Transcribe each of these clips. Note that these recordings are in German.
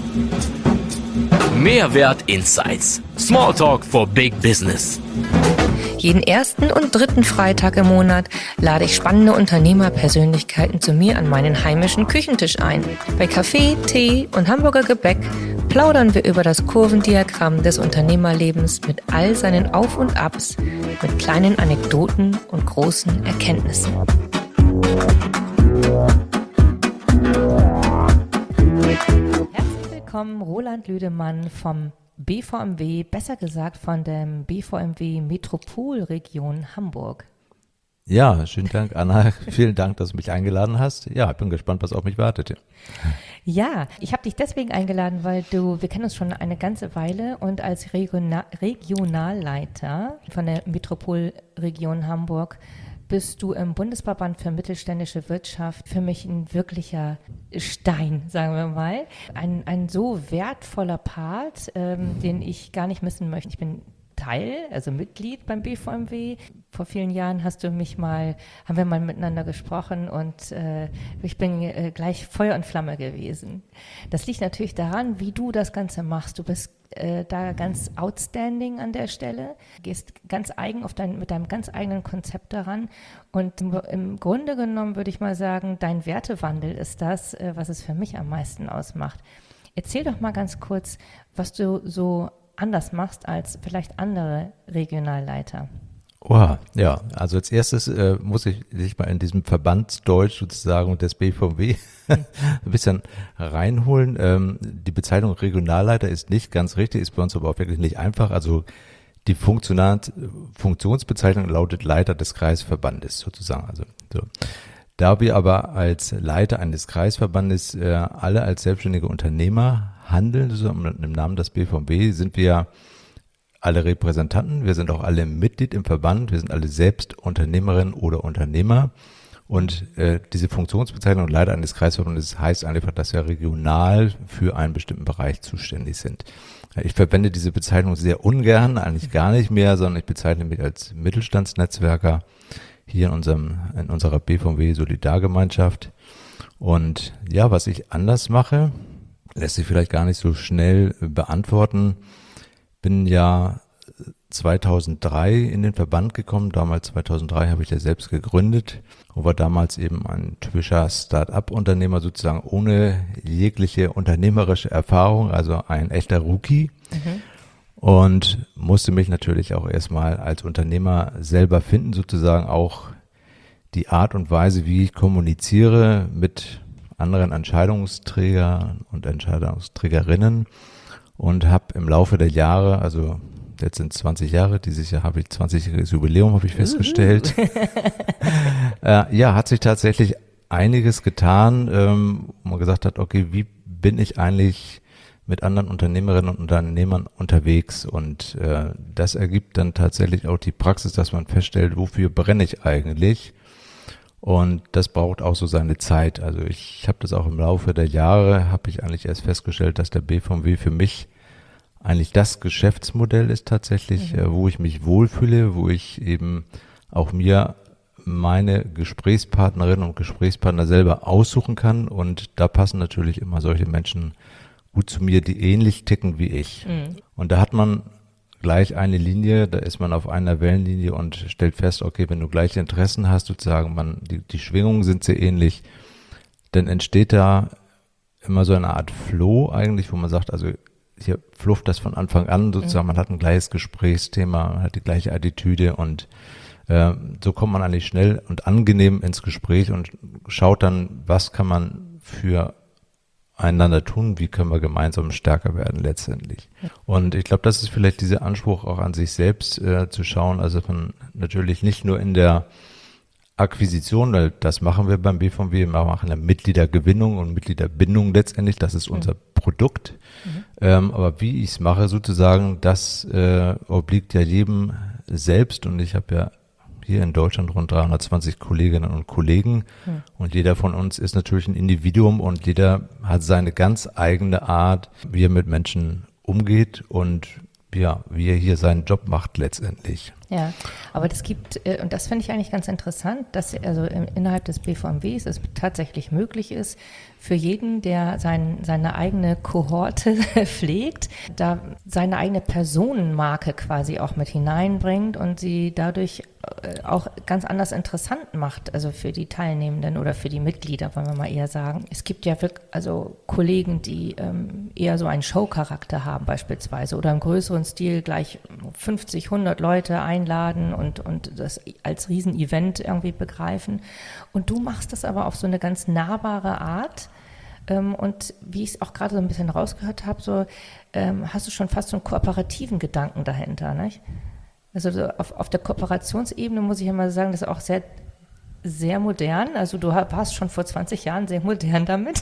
Mehrwert Insights. Smalltalk for Big Business. Jeden ersten und dritten Freitag im Monat lade ich spannende Unternehmerpersönlichkeiten zu mir an meinen heimischen Küchentisch ein. Bei Kaffee, Tee und Hamburger Gebäck plaudern wir über das Kurvendiagramm des Unternehmerlebens mit all seinen Auf und Abs, mit kleinen Anekdoten und großen Erkenntnissen. Herzlich willkommen, Roland Lüdemann vom BVMW, besser gesagt von dem BVMW Metropolregion Hamburg. Ja, schönen Dank, Anna. Vielen Dank, dass du mich eingeladen hast. Ja, ich bin gespannt, was auf mich wartet. Ja, ich habe dich deswegen eingeladen, weil wir kennen uns schon eine ganze Weile und als Regionalleiter von der Metropolregion Hamburg bist du im Bundesverband für mittelständische Wirtschaft für mich ein wirklicher Stein, sagen wir mal. Ein so wertvoller Part, den ich gar nicht missen möchte. Ich bin also Mitglied beim BVMW. Vor vielen Jahren haben wir mal miteinander gesprochen und ich bin gleich Feuer und Flamme gewesen. Das liegt natürlich daran, wie du das Ganze machst. Du bist da ganz outstanding an der Stelle, gehst ganz eigen mit deinem ganz eigenen Konzept daran und im Grunde genommen würde ich mal sagen, dein Wertewandel ist das, was es für mich am meisten ausmacht. Erzähl doch mal ganz kurz, was du so anders machst als vielleicht andere Regionalleiter. Oh, ja, also als erstes muss ich dich mal in diesem Verbandsdeutsch sozusagen des BVMW ein bisschen reinholen. Die Bezeichnung Regionalleiter ist nicht ganz richtig, ist bei uns aber auch wirklich nicht einfach. Also die Funktionsbezeichnung lautet Leiter des Kreisverbandes sozusagen. Also so. Da wir aber als Leiter eines Kreisverbandes alle als selbstständige Unternehmer handeln, im Namen des BVMW, sind wir alle Repräsentanten, wir sind auch alle Mitglied im Verband, wir sind alle selbst Unternehmerinnen oder Unternehmer und diese Funktionsbezeichnung Leiter eines Kreisverbandes heißt einfach, dass wir regional für einen bestimmten Bereich zuständig sind. Ich verwende diese Bezeichnung sehr ungern, eigentlich gar nicht mehr, sondern ich bezeichne mich als Mittelstandsnetzwerker hier in unserer BVMW Solidargemeinschaft. Und ja, was ich anders mache, lässt sich vielleicht gar nicht so schnell beantworten. Bin ja 2003 in den Verband gekommen. Damals 2003 habe ich ja selbst gegründet und war damals eben ein typischer Start-up-Unternehmer sozusagen ohne jegliche unternehmerische Erfahrung, also ein echter Rookie. Und musste mich natürlich auch erstmal als Unternehmer selber finden, sozusagen auch die Art und Weise, wie ich kommuniziere mit anderen Entscheidungsträgern und Entscheidungsträgerinnen und habe im Laufe der Jahre, also jetzt sind 20 Jahre, dieses Jahr habe ich 20-jähriges Jubiläum, habe ich festgestellt. Ja, hat sich tatsächlich einiges getan, wo man gesagt hat, okay, wie bin ich eigentlich mit anderen Unternehmerinnen und Unternehmern unterwegs und das ergibt dann tatsächlich auch die Praxis, dass man feststellt, wofür brenne ich eigentlich und das braucht auch so seine Zeit. Also ich habe das auch im Laufe der Jahre, habe ich eigentlich erst festgestellt, dass der BVMW für mich eigentlich das Geschäftsmodell ist tatsächlich, wo ich mich wohlfühle, wo ich eben auch mir meine Gesprächspartnerinnen und Gesprächspartner selber aussuchen kann und da passen natürlich immer solche Menschen gut zu mir, die ähnlich ticken wie ich. Und da hat man gleich eine Linie, da ist man auf einer Wellenlinie und stellt fest, okay, wenn du gleiche Interessen hast, sozusagen, die Schwingungen sind sehr ähnlich, dann entsteht da immer so eine Art Flow eigentlich, wo man sagt, also hier flufft das von Anfang an sozusagen, man hat ein gleiches Gesprächsthema, man hat die gleiche Attitüde und so kommt man eigentlich schnell und angenehm ins Gespräch und schaut dann, was kann man für einander tun, wie können wir gemeinsam stärker werden letztendlich. Und ich glaube, das ist vielleicht dieser Anspruch auch an sich selbst zu schauen, also von natürlich nicht nur in der Akquisition, weil das machen wir beim BVMW, wir machen ja Mitgliedergewinnung und Mitgliederbindung letztendlich, das ist unser Produkt. Aber wie ich es mache sozusagen, das obliegt ja jedem selbst und ich habe ja hier in Deutschland rund 320 Kolleginnen und Kollegen und jeder von uns ist natürlich ein Individuum und jeder hat seine ganz eigene Art, wie er mit Menschen umgeht und ja, wie er hier seinen Job macht letztendlich. Ja, aber das gibt, und das finde ich eigentlich ganz interessant, dass also innerhalb des BVMWs es tatsächlich möglich ist, für jeden, der seine eigene Kohorte pflegt, da seine eigene Personenmarke quasi auch mit hineinbringt und sie dadurch auch ganz anders interessant macht, also für die Teilnehmenden oder für die Mitglieder, wollen wir mal eher sagen. Es gibt ja wirklich also Kollegen, die eher so einen Showcharakter haben beispielsweise oder im größeren Stil gleich 50, 100 Leute einladen und das als Riesenevent irgendwie begreifen. Und du machst das aber auf so eine ganz nahbare Art. Und wie ich es auch gerade so ein bisschen rausgehört habe, so hast du schon fast so einen kooperativen Gedanken dahinter, nicht? Also so auf der Kooperationsebene muss ich immer sagen, das ist auch sehr, sehr modern. Also du warst schon vor 20 Jahren sehr modern damit,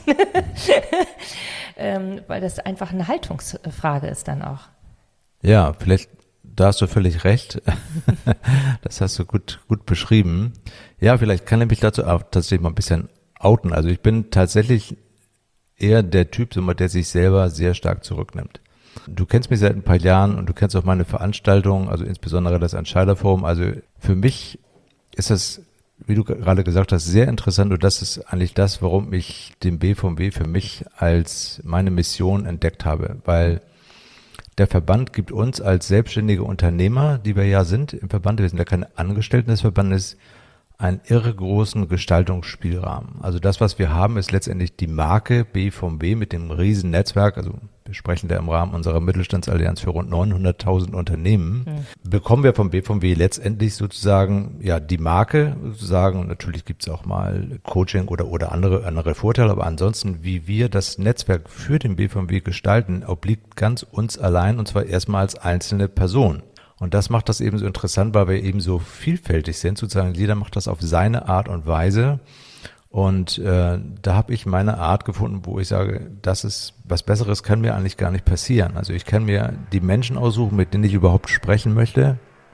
weil das einfach eine Haltungsfrage ist dann auch. Ja, vielleicht, da hast du völlig recht. Das hast du gut beschrieben. Ja, vielleicht kann ich mich dazu auch tatsächlich mal ein bisschen outen. Also ich bin tatsächlich eher der Typ, der sich selber sehr stark zurücknimmt. Du kennst mich seit ein paar Jahren und du kennst auch meine Veranstaltungen, also insbesondere das Entscheiderforum. Also für mich ist das, wie du gerade gesagt hast, sehr interessant und das ist eigentlich das, warum ich den BVMW für mich als meine Mission entdeckt habe, weil der Verband gibt uns als selbstständige Unternehmer, die wir ja sind im Verband, wir sind ja keine Angestellten des Verbandes, einen irre großen Gestaltungsspielrahmen. Also das, was wir haben, ist letztendlich die Marke BVMW mit dem riesen Netzwerk, also wir sprechen da im Rahmen unserer Mittelstandsallianz für rund 900.000 Unternehmen, bekommen wir vom BVMW letztendlich sozusagen ja die Marke sozusagen, natürlich gibt es auch mal Coaching oder andere Vorteile, aber ansonsten, wie wir das Netzwerk für den BVMW gestalten, obliegt ganz uns allein und zwar erstmal als einzelne Person. Und das macht das eben so interessant, weil wir eben so vielfältig sind, sozusagen jeder macht das auf seine Art und Weise. Und da habe ich meine Art gefunden, wo ich sage, das ist was Besseres kann mir eigentlich gar nicht passieren. Also ich kann mir die Menschen aussuchen, mit denen ich überhaupt sprechen möchte.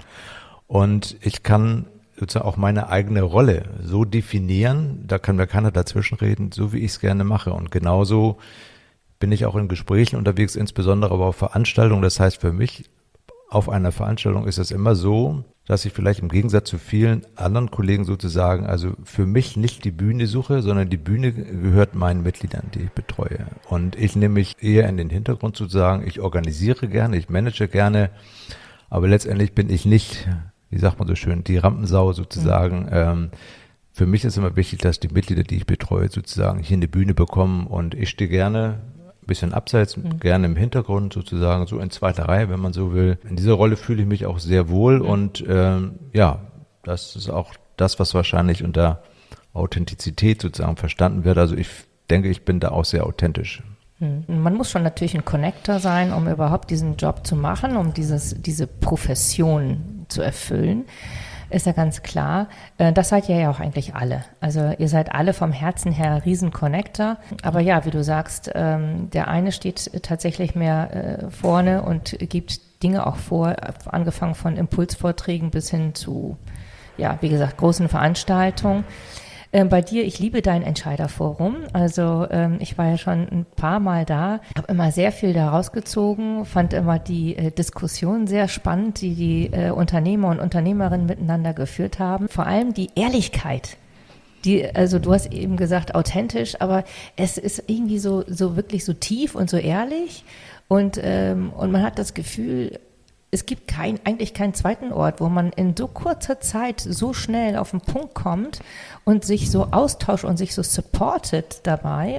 Und ich kann sozusagen auch meine eigene Rolle so definieren, da kann mir keiner dazwischenreden, so wie ich es gerne mache. Und genauso bin ich auch in Gesprächen unterwegs, insbesondere aber auf Veranstaltungen. Das heißt für mich, auf einer Veranstaltung ist es immer so, dass ich vielleicht im Gegensatz zu vielen anderen Kollegen sozusagen, also für mich nicht die Bühne suche, sondern die Bühne gehört meinen Mitgliedern, die ich betreue. Und ich nehme mich eher in den Hintergrund sozusagen, ich organisiere gerne, ich manage gerne, aber letztendlich bin ich nicht, wie sagt man so schön, die Rampensau sozusagen. Für mich ist immer wichtig, dass die Mitglieder, die ich betreue, sozusagen hier eine Bühne bekommen und ich stehe gerne ein bisschen abseits, gerne im Hintergrund sozusagen, so in zweiter Reihe, wenn man so will. In dieser Rolle fühle ich mich auch sehr wohl und ja, das ist auch das, was wahrscheinlich unter Authentizität sozusagen verstanden wird. Also ich denke, ich bin da auch sehr authentisch. Man muss schon natürlich ein Connector sein, um überhaupt diesen Job zu machen, um diese Profession zu erfüllen. Ist ja ganz klar. Das seid ihr ja auch eigentlich alle. Also ihr seid alle vom Herzen her Riesen-Connector. Aber ja, wie du sagst, der eine steht tatsächlich mehr vorne und gibt Dinge auch vor, angefangen von Impulsvorträgen bis hin zu, ja, wie gesagt, großen Veranstaltungen. Bei dir, ich liebe dein Entscheiderforum. Also ich war ja schon ein paar Mal da, habe immer sehr viel da rausgezogen, fand immer die Diskussion sehr spannend, die Unternehmer und Unternehmerinnen miteinander geführt haben. Vor allem die Ehrlichkeit. Also du hast eben gesagt authentisch, aber es ist irgendwie so wirklich so tief und so ehrlich und man hat das Gefühl, es gibt eigentlich keinen zweiten Ort, wo man in so kurzer Zeit so schnell auf den Punkt kommt und sich so austauscht und sich so supportet dabei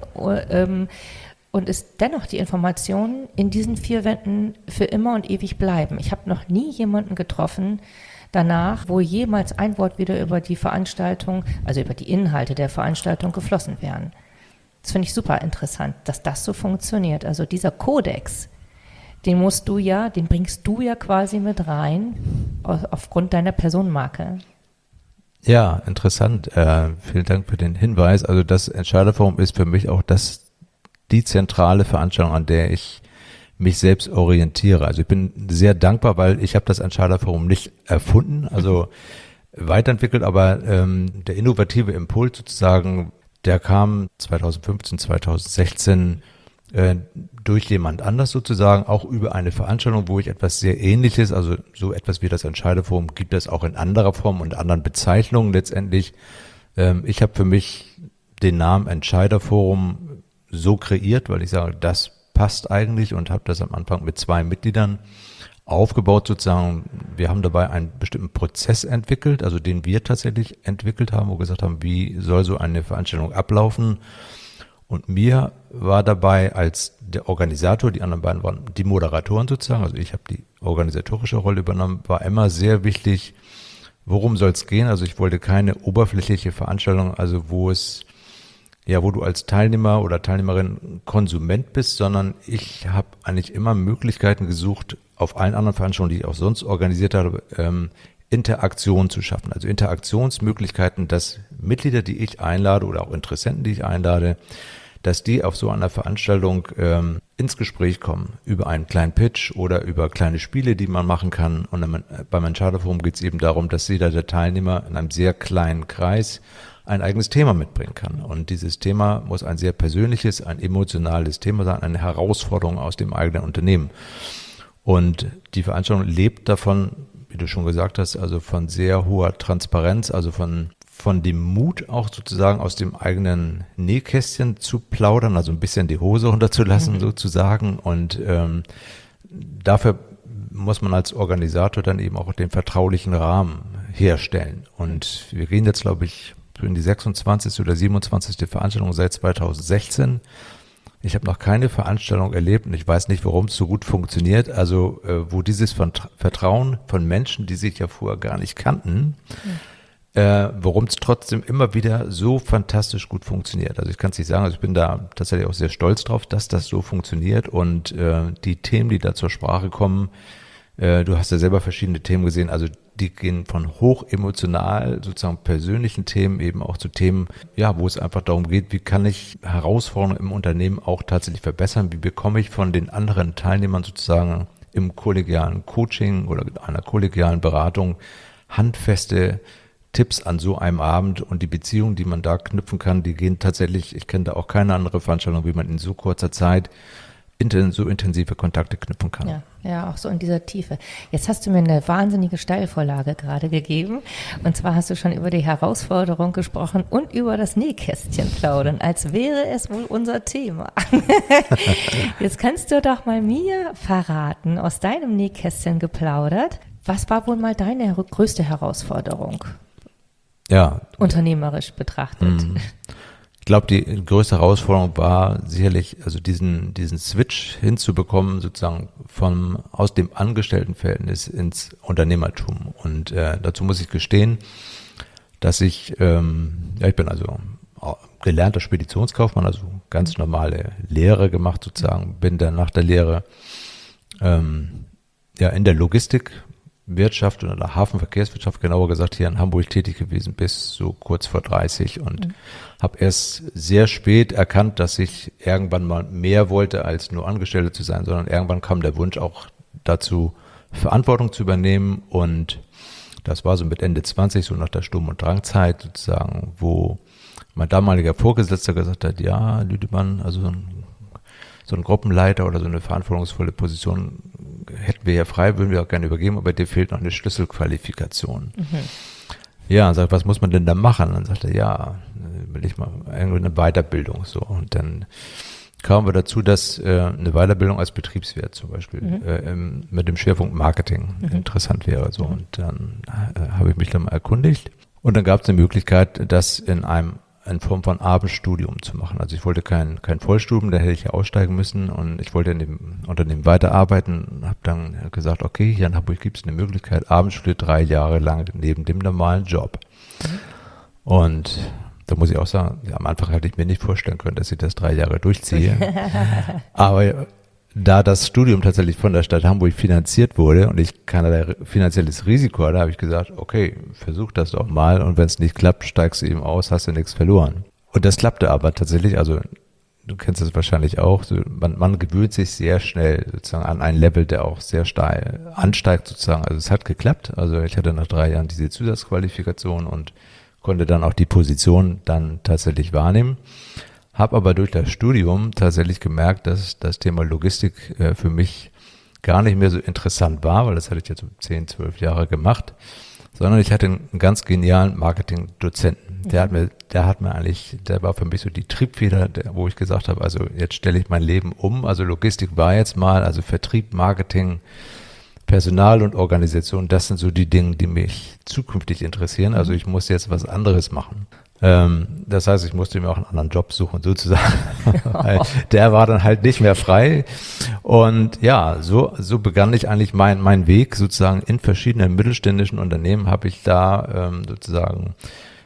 und es dennoch die Informationen in diesen 4 Wänden für immer und ewig bleiben. Ich habe noch nie jemanden getroffen danach, wo jemals ein Wort wieder über die Veranstaltung, also über die Inhalte der Veranstaltung geflossen wären. Das finde ich super interessant, dass das so funktioniert. Also dieser Kodex, den bringst du ja quasi mit rein, aufgrund deiner Personenmarke. Ja, interessant. Vielen Dank für den Hinweis. Also das Entscheiderforum ist für mich auch die zentrale Veranstaltung, an der ich mich selbst orientiere. Also ich bin sehr dankbar, weil ich habe das Entscheiderforum nicht erfunden, also weiterentwickelt, aber der innovative Impuls sozusagen, der kam 2015, 2016 durch jemand anders sozusagen, auch über eine Veranstaltung, wo ich etwas sehr Ähnliches, also so etwas wie das Entscheiderforum gibt es auch in anderer Form und anderen Bezeichnungen letztendlich. Ich habe für mich den Namen Entscheiderforum so kreiert, weil ich sage, das passt eigentlich, und habe das am Anfang mit 2 Mitgliedern aufgebaut sozusagen. Wir haben dabei einen bestimmten Prozess entwickelt, also den wir tatsächlich entwickelt haben, wo wir gesagt haben, wie soll so eine Veranstaltung ablaufen. Und mir war dabei als der Organisator, die anderen beiden waren die Moderatoren sozusagen, also ich habe die organisatorische Rolle übernommen, war immer sehr wichtig, worum soll es gehen. Also ich wollte keine oberflächliche Veranstaltung, also wo du als Teilnehmer oder Teilnehmerin Konsument bist, sondern ich habe eigentlich immer Möglichkeiten gesucht, auf allen anderen Veranstaltungen, die ich auch sonst organisiert habe, Interaktion zu schaffen. Also Interaktionsmöglichkeiten, dass Mitglieder, die ich einlade oder auch Interessenten, die ich einlade, dass die auf so einer Veranstaltung ins Gespräch kommen über einen kleinen Pitch oder über kleine Spiele, die man machen kann. Und beim Enchada Forum geht es eben darum, dass jeder der Teilnehmer in einem sehr kleinen Kreis ein eigenes Thema mitbringen kann. Und dieses Thema muss ein sehr persönliches, ein emotionales Thema sein, eine Herausforderung aus dem eigenen Unternehmen. Und die Veranstaltung lebt davon, wie du schon gesagt hast, also von sehr hoher Transparenz, also von dem Mut auch sozusagen aus dem eigenen Nähkästchen zu plaudern, also ein bisschen die Hose runterzulassen sozusagen. Und dafür muss man als Organisator dann eben auch den vertraulichen Rahmen herstellen. Und wir gehen jetzt, glaube ich, in die 26. oder 27. Veranstaltung seit 2016. Ich habe noch keine Veranstaltung erlebt und ich weiß nicht, warum es so gut funktioniert. Also wo dieses Vertrauen von Menschen, die sich ja vorher gar nicht kannten, warum es trotzdem immer wieder so fantastisch gut funktioniert. Also ich kann es nicht sagen, also ich bin da tatsächlich auch sehr stolz drauf, dass das so funktioniert, und die Themen, die da zur Sprache kommen, du hast ja selber verschiedene Themen gesehen, also die gehen von hochemotional, sozusagen persönlichen Themen eben auch zu Themen, ja, wo es einfach darum geht, wie kann ich Herausforderungen im Unternehmen auch tatsächlich verbessern, wie bekomme ich von den anderen Teilnehmern sozusagen im kollegialen Coaching oder einer kollegialen Beratung handfeste Tipps an so einem Abend, und die Beziehungen, die man da knüpfen kann, die gehen tatsächlich, ich kenne da auch keine andere Veranstaltung, wie man in so kurzer Zeit so intensive Kontakte knüpfen kann. Ja, auch so in dieser Tiefe. Jetzt hast du mir eine wahnsinnige Steilvorlage gerade gegeben. Und zwar hast du schon über die Herausforderung gesprochen und über das Nähkästchen plaudern, als wäre es wohl unser Thema. Jetzt kannst du doch mal mir verraten, aus deinem Nähkästchen geplaudert, was war wohl mal deine größte Herausforderung? Ja. Unternehmerisch betrachtet. Ich glaube, die größte Herausforderung war sicherlich, also diesen Switch hinzubekommen, sozusagen aus dem Angestelltenverhältnis ins Unternehmertum. Und dazu muss ich gestehen, dass ich bin also gelernter Speditionskaufmann, also ganz normale Lehre gemacht sozusagen, bin dann nach der Lehre in der Logistikwirtschaft oder der Hafenverkehrswirtschaft, genauer gesagt hier in Hamburg tätig gewesen bis so kurz vor 30 und habe erst sehr spät erkannt, dass ich irgendwann mal mehr wollte, als nur Angestellte zu sein, sondern irgendwann kam der Wunsch auch dazu, Verantwortung zu übernehmen, und das war so mit Ende 20, so nach der Sturm- und Drangzeit sozusagen, wo mein damaliger Vorgesetzter gesagt hat, ja, Lüdemann, also so ein Gruppenleiter oder so eine verantwortungsvolle Position hätten wir ja frei, würden wir auch gerne übergeben, aber dir fehlt noch eine Schlüsselqualifikation. Ja, und sagt, was muss man denn da machen? Dann sagt er, ja, will ich mal irgendwie eine Weiterbildung so. Und dann kamen wir dazu, dass eine Weiterbildung als Betriebswirt zum Beispiel mit dem Schwerpunkt Marketing interessant wäre. So. Und dann habe ich mich dann mal erkundigt. Und dann gab es eine Möglichkeit, das in Form von Abendstudium zu machen. Also ich wollte kein Vollstudium, da hätte ich ja aussteigen müssen, und ich wollte in dem Unternehmen weiterarbeiten und habe dann gesagt, okay, hier in Hamburg gibt es eine Möglichkeit, Abendstudium 3 Jahre lang neben dem normalen Job. Und da muss ich auch sagen, ja, am Anfang hätte ich mir nicht vorstellen können, dass ich das 3 Jahre durchziehe. Aber da das Studium tatsächlich von der Stadt Hamburg finanziert wurde und ich keinerlei finanzielles Risiko hatte, habe ich gesagt, okay, versuch das doch mal, und wenn es nicht klappt, steigst du eben aus, hast du nichts verloren. Und das klappte aber tatsächlich, also du kennst das wahrscheinlich auch, so, man gewöhnt sich sehr schnell sozusagen an ein Level, der auch sehr steil ansteigt sozusagen. Also es hat geklappt, also ich hatte nach 3 Jahren diese Zusatzqualifikation und konnte dann auch die Position dann tatsächlich wahrnehmen. Habe aber durch das Studium tatsächlich gemerkt, dass das Thema Logistik für mich gar nicht mehr so interessant war, weil das hatte ich jetzt so 10, 12 Jahre gemacht, sondern ich hatte einen ganz genialen Marketing-Dozenten. Der war für mich so die Triebfeder, wo ich gesagt habe, also jetzt stelle ich mein Leben um. Also Logistik war jetzt mal, also Vertrieb, Marketing, Personal und Organisation, das sind so die Dinge, die mich zukünftig interessieren. Also ich muss jetzt was anderes machen. Das heißt, ich musste mir auch einen anderen Job suchen, sozusagen. Weil der war dann halt nicht mehr frei. Und ja, so begann ich eigentlich mein Weg sozusagen in verschiedenen mittelständischen Unternehmen, habe ich da sozusagen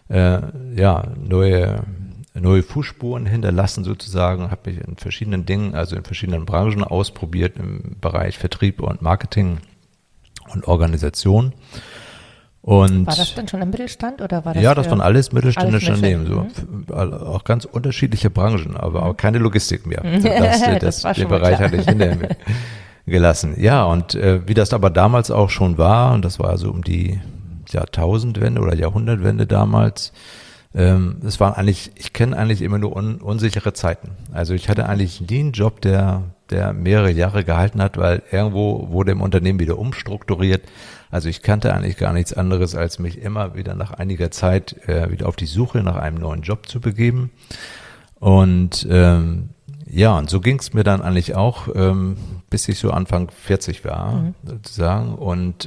neue Fußspuren hinterlassen sozusagen, habe mich in verschiedenen Dingen, also in verschiedenen Branchen ausprobiert im Bereich Vertrieb und Marketing und Organisation. Und war das denn schon im Mittelstand oder war das? Ja, das waren alles mittelständische Unternehmen, Mhm. auch ganz unterschiedliche Branchen, aber auch keine Logistik mehr. Das war schon Den mal Bereich klar. hatte ich hinter mir gelassen. Ja, und wie das aber damals auch schon war, und das war so um die Jahrtausendwende oder Jahrhundertwende damals, ich kenne eigentlich immer nur unsichere Zeiten. Also ich hatte eigentlich nie einen Job, der mehrere Jahre gehalten hat, weil irgendwo wurde im Unternehmen wieder umstrukturiert. Also ich kannte eigentlich gar nichts anderes, als mich immer wieder nach einiger Zeit wieder auf die Suche nach einem neuen Job zu begeben. Und und so ging es mir dann eigentlich auch, bis ich so Anfang 40 war, sozusagen. Und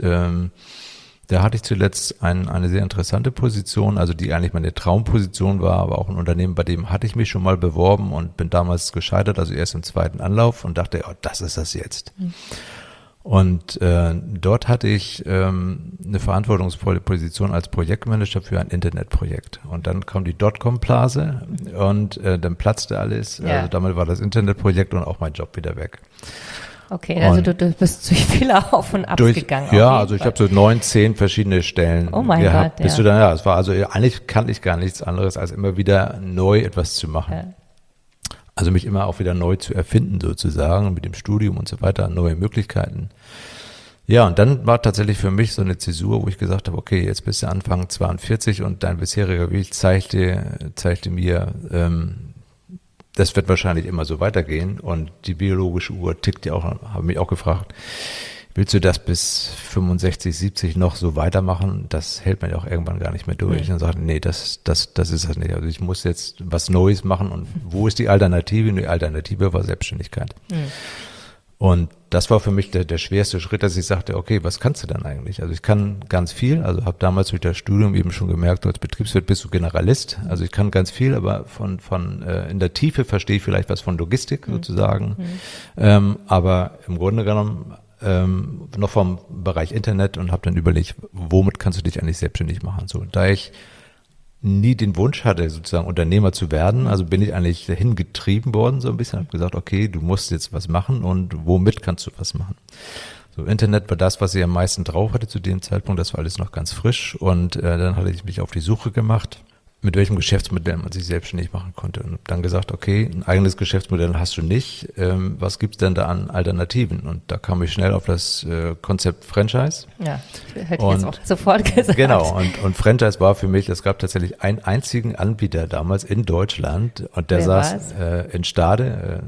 da hatte ich zuletzt eine sehr interessante Position, also die eigentlich meine Traumposition war, aber auch ein Unternehmen, bei dem hatte ich mich schon mal beworben und bin damals gescheitert, also erst im zweiten Anlauf und dachte, oh, das ist das jetzt. Und dort hatte ich eine verantwortungsvolle Position als Projektmanager für ein Internetprojekt. Und dann kam die Dotcom-Blase und dann platzte alles. Ja. Also damit war das Internetprojekt und auch mein Job wieder weg. Okay, also du bist durch viele Auf- und Abs gegangen. Also ich habe so 9, 10 verschiedene Stellen gehabt. Gott, Bis du dann, es war also eigentlich kannte ich gar nichts anderes, als immer wieder neu etwas zu machen. Ja. Also mich immer auch wieder neu zu erfinden sozusagen, mit dem Studium und so weiter, neue Möglichkeiten. Ja, und dann war tatsächlich für mich so eine Zäsur, wo ich gesagt habe, okay, jetzt bist du Anfang 42 und dein bisheriger Weg zeigte mir, das wird wahrscheinlich immer so weitergehen und die biologische Uhr tickt ja auch, habe mich auch gefragt, willst du das bis 65, 70 noch so weitermachen? Das hält man ja auch irgendwann gar nicht mehr durch. Und dann sagt, nee, das ist das nicht. Also ich muss jetzt was Neues machen und wo ist die Alternative? Und die Alternative war Selbstständigkeit. Und das war für mich der schwerste Schritt, dass ich sagte, okay, was kannst du dann eigentlich? Also ich kann ganz viel, also habe damals durch das Studium eben schon gemerkt, als Betriebswirt bist du Generalist. Also ich kann ganz viel, aber in der Tiefe verstehe ich vielleicht was von Logistik sozusagen. Aber im Grunde genommen noch vom Bereich Internet und habe dann überlegt, womit kannst du dich eigentlich selbstständig machen? So, da ich nie den Wunsch hatte, sozusagen Unternehmer zu werden, also bin ich eigentlich dahin getrieben worden, so ein bisschen, habe gesagt, okay, du musst jetzt was machen und womit kannst du was machen? So, Internet war das, was ich am meisten drauf hatte zu dem Zeitpunkt, das war alles noch ganz frisch und dann hatte ich mich auf die Suche gemacht, mit welchem Geschäftsmodell man sich selbstständig machen konnte. Und dann gesagt, okay, ein eigenes Geschäftsmodell hast du nicht. Was gibt's denn da an Alternativen? Und da kam ich schnell auf das Konzept Franchise. Ja, hätte ich jetzt auch sofort gesagt. Genau, und Franchise war für mich, es gab tatsächlich einen einzigen Anbieter damals in Deutschland und der Wer saß in Stade,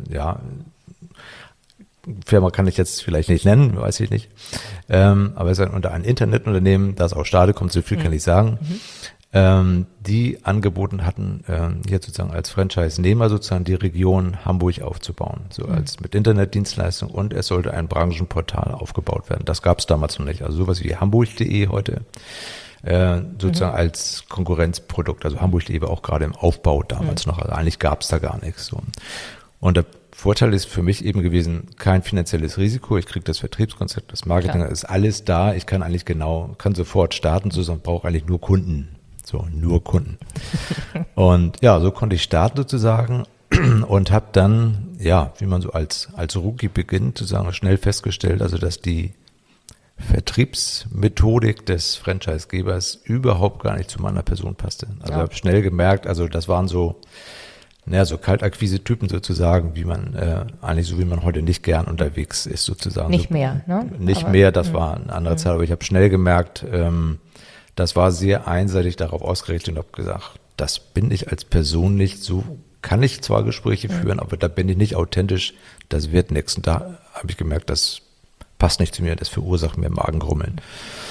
Firma kann ich jetzt vielleicht nicht nennen, weiß ich nicht. Aber es ist unter ein Internetunternehmen, das aus Stade kommt, so viel kann ich sagen. Die angeboten hatten, hier sozusagen als Franchise-Nehmer sozusagen die Region Hamburg aufzubauen, so als mit Internetdienstleistung und es sollte ein Branchenportal aufgebaut werden. Das gab es damals noch nicht. Also sowas wie hamburg.de heute sozusagen als Konkurrenzprodukt. Also hamburg.de war auch gerade im Aufbau damals noch. Also eigentlich gab es da gar nichts. So. Und der Vorteil ist für mich eben gewesen, kein finanzielles Risiko. Ich kriege das Vertriebskonzept, das Marketing, ist alles da. Ich kann eigentlich kann sofort starten, sondern brauche eigentlich nur Kunden. So, nur Kunden. Und ja, so konnte ich starten sozusagen und habe dann, wie man so als Rookie beginnt, sozusagen schnell festgestellt, also dass die Vertriebsmethodik des Franchisegebers überhaupt gar nicht zu meiner Person passte. Also ich habe schnell gemerkt, also das waren so Kaltakquise-Typen sozusagen, wie man wie man heute nicht gern unterwegs ist sozusagen. Nicht mehr, ne? Nicht mehr, das war eine andere Zeit, aber ich habe schnell gemerkt, das war sehr einseitig darauf ausgerichtet und habe gesagt, das bin ich als Person nicht, so kann ich zwar Gespräche führen, aber da bin ich nicht authentisch, das wird nichts. Und da habe ich gemerkt, das passt nicht zu mir, das verursacht mir Magengrummeln.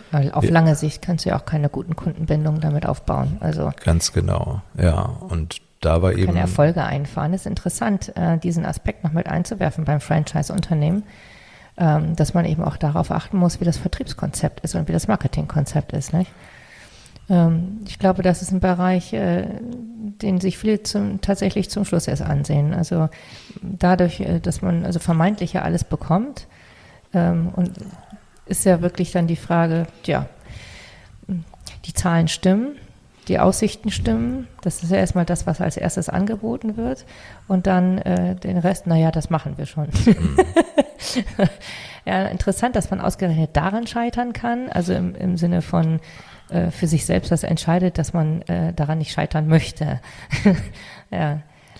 Weil auf lange Sicht kannst du ja auch keine guten Kundenbindungen damit aufbauen. Also Ganz genau, ja. Und da war eben keine Erfolge einfahren. Es ist interessant, diesen Aspekt noch mit einzuwerfen beim Franchise-Unternehmen, dass man eben auch darauf achten muss, wie das Vertriebskonzept ist und wie das Marketingkonzept ist. Nicht? Ich glaube, das ist ein Bereich, den sich viele tatsächlich zum Schluss erst ansehen. Also dadurch, dass man also vermeintlich ja alles bekommt, und ist ja wirklich dann die Frage, ja, die Zahlen stimmen, die Aussichten stimmen, das ist ja erstmal das, was als erstes angeboten wird und dann den Rest, naja, das machen wir schon. Ja, interessant, dass man ausgerechnet daran scheitern kann, also im Sinne von für sich selbst das entscheidet, dass man daran nicht scheitern möchte. Ja.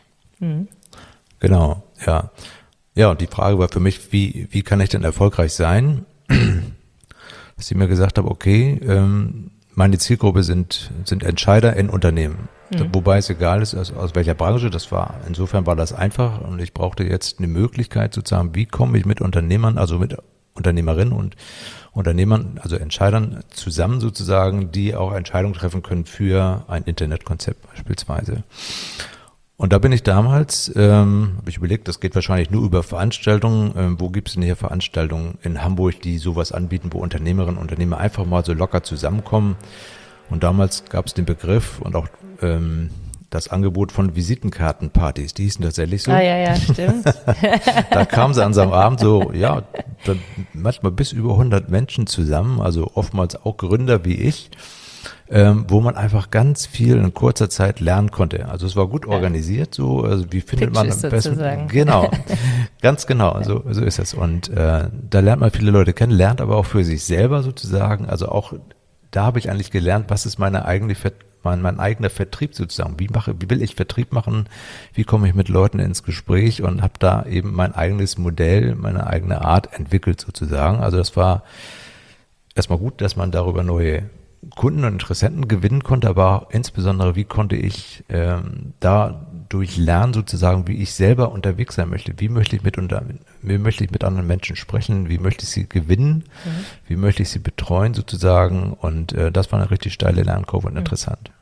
Genau, ja. Ja, und die Frage war für mich, wie kann ich denn erfolgreich sein? Dass ich mir gesagt habe, okay, meine Zielgruppe sind Entscheider in Unternehmen. Wobei es egal ist, aus welcher Branche insofern war das einfach und ich brauchte jetzt eine Möglichkeit sozusagen, wie komme ich mit Unternehmern, also mit Unternehmerinnen und Unternehmern, also Entscheidern zusammen sozusagen, die auch Entscheidungen treffen können für ein Internetkonzept beispielsweise. Und da bin ich damals, habe ich überlegt, das geht wahrscheinlich nur über Veranstaltungen. Wo gibt es denn hier Veranstaltungen in Hamburg, die sowas anbieten, wo Unternehmerinnen und Unternehmer einfach mal so locker zusammenkommen? Und damals gab es den Begriff und auch das Angebot von Visitenkartenpartys, die hießen tatsächlich so. Ah, ja, stimmt. Da kamen sie an so einem Abend so, ja, dann manchmal bis über 100 Menschen zusammen, also oftmals auch Gründer wie ich, wo man einfach ganz viel in kurzer Zeit lernen konnte. Also es war gut organisiert, so, also wie findet man am besten. Sozusagen. Genau, ganz genau, so ist es. Und da lernt man viele Leute kennen, lernt aber auch für sich selber sozusagen, also auch da habe ich eigentlich gelernt, was ist mein eigener Vertrieb sozusagen. Wie will ich Vertrieb machen? Wie komme ich mit Leuten ins Gespräch? Und habe da eben mein eigenes Modell, meine eigene Art entwickelt sozusagen. Also das war erstmal gut, dass man darüber neue Kunden und Interessenten gewinnen konnte, aber auch insbesondere, wie konnte ich dadurch lernen sozusagen, wie ich selber unterwegs sein möchte. Wie möchte ich mit anderen Menschen sprechen? Wie möchte ich sie gewinnen? Wie möchte ich sie betreuen sozusagen? Und das war eine richtig steile Lernkurve und interessant.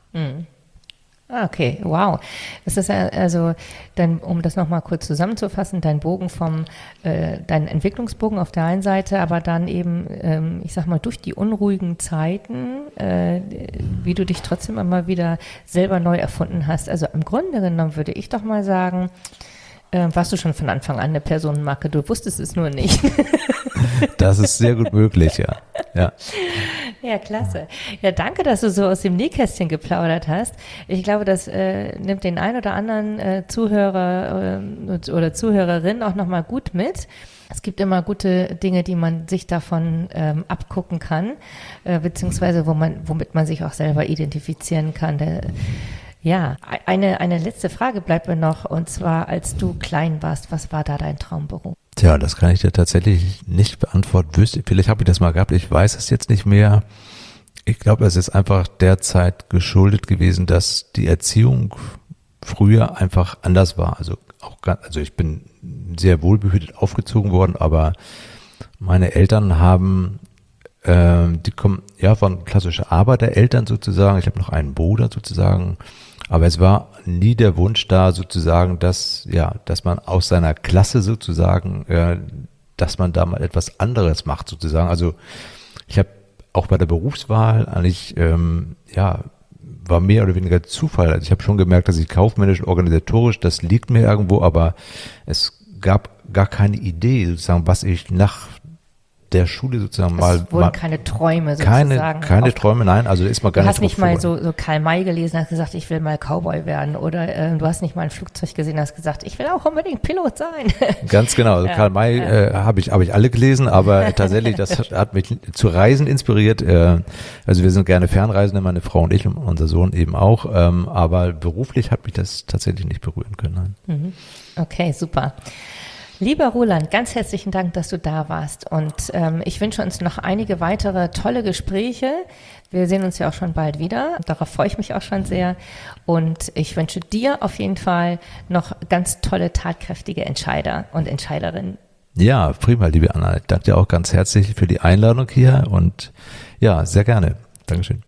Okay, wow. Das ist ja also, um das nochmal kurz zusammenzufassen, dein Entwicklungsbogen auf der einen Seite, aber dann eben, ich sag mal, durch die unruhigen Zeiten, wie du dich trotzdem immer wieder selber neu erfunden hast. Also im Grunde genommen würde ich doch mal sagen, warst du schon von Anfang an eine Personenmarke, du wusstest es nur nicht. Das ist sehr gut möglich, ja. Ja, klasse. Ja, danke, dass du so aus dem Nähkästchen geplaudert hast. Ich glaube, das nimmt den ein oder anderen Zuhörer oder Zuhörerin auch nochmal gut mit. Es gibt immer gute Dinge, die man sich davon abgucken kann, beziehungsweise womit man sich auch selber identifizieren kann. Ja, eine letzte Frage bleibt mir noch, und zwar, als du klein warst, was war da dein Traumberuf? Tja, das kann ich dir tatsächlich nicht beantworten. Vielleicht habe ich das mal gehabt, ich weiß es jetzt nicht mehr. Ich glaube, es ist einfach der Zeit geschuldet gewesen, dass die Erziehung früher einfach anders war. Also ich bin sehr wohlbehütet aufgezogen worden, aber meine Eltern die kommen ja von klassischer Arbeitereltern sozusagen. Ich habe noch einen Bruder sozusagen. Aber es war nie der Wunsch da sozusagen, dass man aus seiner Klasse sozusagen, dass man da mal etwas anderes macht sozusagen. Also ich habe auch bei der Berufswahl eigentlich, war mehr oder weniger Zufall. Also ich habe schon gemerkt, dass ich kaufmännisch und organisatorisch, das liegt mir irgendwo, aber es gab gar keine Idee sozusagen, was ich nach der Schule sozusagen es wurden keine Träume sozusagen. Keine Träume, nein, also da ist man gar nicht drauf. Du hast nicht mal so Karl May gelesen, hast gesagt, ich will mal Cowboy werden, oder du hast nicht mal ein Flugzeug gesehen, hast gesagt, ich will auch unbedingt Pilot sein. Ganz genau, also Karl May habe ich alle gelesen, aber tatsächlich, das hat mich zu Reisen inspiriert. Also wir sind gerne Fernreisende, meine Frau und ich und unser Sohn eben auch, aber beruflich hat mich das tatsächlich nicht berühren können. Nein. Okay, super. Lieber Roland, ganz herzlichen Dank, dass du da warst, und ich wünsche uns noch einige weitere tolle Gespräche. Wir sehen uns ja auch schon bald wieder, darauf freue ich mich auch schon sehr, und ich wünsche dir auf jeden Fall noch ganz tolle, tatkräftige Entscheider und Entscheiderinnen. Ja, prima, liebe Anna. Ich danke dir auch ganz herzlich für die Einladung hier und ja, sehr gerne. Dankeschön.